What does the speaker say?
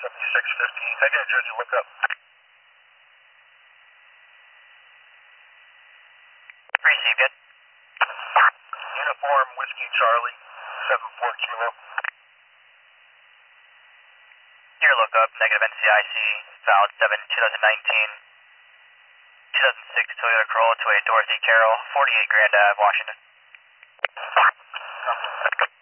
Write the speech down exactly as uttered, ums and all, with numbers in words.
seventy-six fifty. I got Judge, look up. Received it. Uniform Whiskey Charlie, seven four kilo. Your lookup, negative N C I C, valid seven twenty nineteen, two thousand six Toyota Corolla to a Dorothy Carroll, forty-eight Grand Ave, Washington.